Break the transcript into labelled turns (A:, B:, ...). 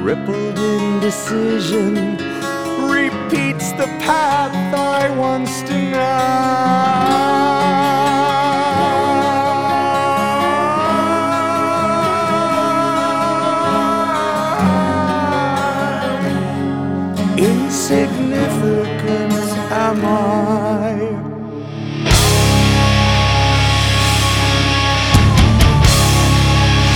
A: crippled indecision repeats the path I once denied. Insignificant am I,